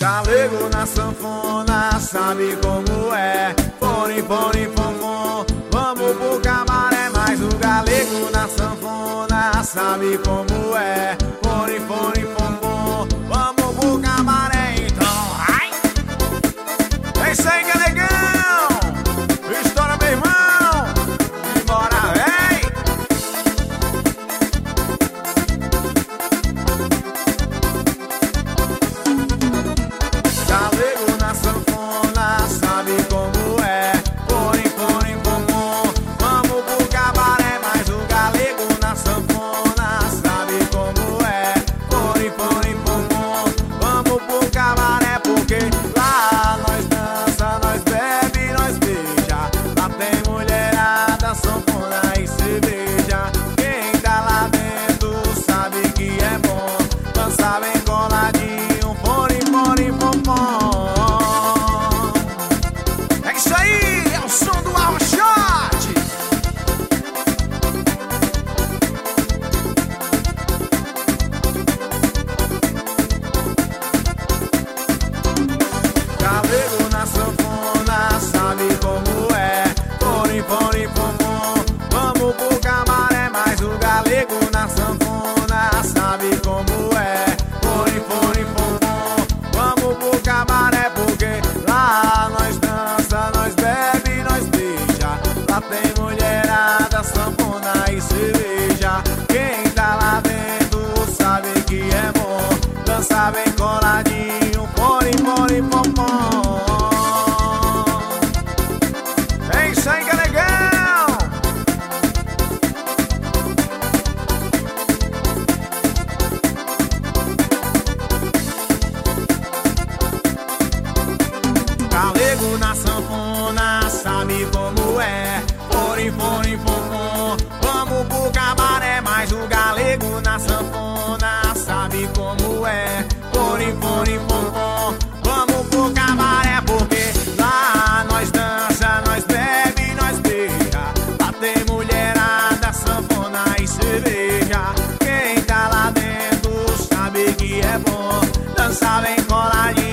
Galego na sanfona, sabe como é? Fone, fone, fom, vamos pro cabaré. Mas o galego na sanfona, sabe como é? Fone, fone, fom, vamos pro cabaré. Então, ai! É isso aí, galegão! Estoura, meu irmão! Embora, véi! Galego na sanfona, sabe como é? Fone, fone, fom, vamos pro cabaré. Mas o galego na sanfona, sabe como é? Fone, fone, fom, vamos pro cabaré. Porque lá nós dança, nós bebe, nós beija. Lá tem mulherada, sanfona e cerveja. Quem tá lá dentro sabe que é bom dançar bem coladinho. Fone, fone, fom. É isso aí, é o som do Arrochote. Galego na sanfona, sabe como é? Fone, fone, fom, vamos pro cabaré. Mas o galego na sanfona, sabe como é? Fone, fone, fom, vamos pro cabaré. Porque lá nós dança, nós bebe, nós beija. Lá tem mulherada, sanfona e cerveja. Quem tá lá dentro sabe que é bom dançar bem coladinho. Fone, fone, fom. É isso aí, galegão! Galego na sanfona, sabe como é? Fone, fone, fom, vamos pro cabaré. Mas o galego na sanfona, sabe como é? Fone, fone, fom, vamos pro cabaré. Porque lá nós dança, nós bebe, nós beija. Lá tem mulherada, sanfona e cerveja. Quem tá lá dentro sabe que é bom dançar bem coladinho.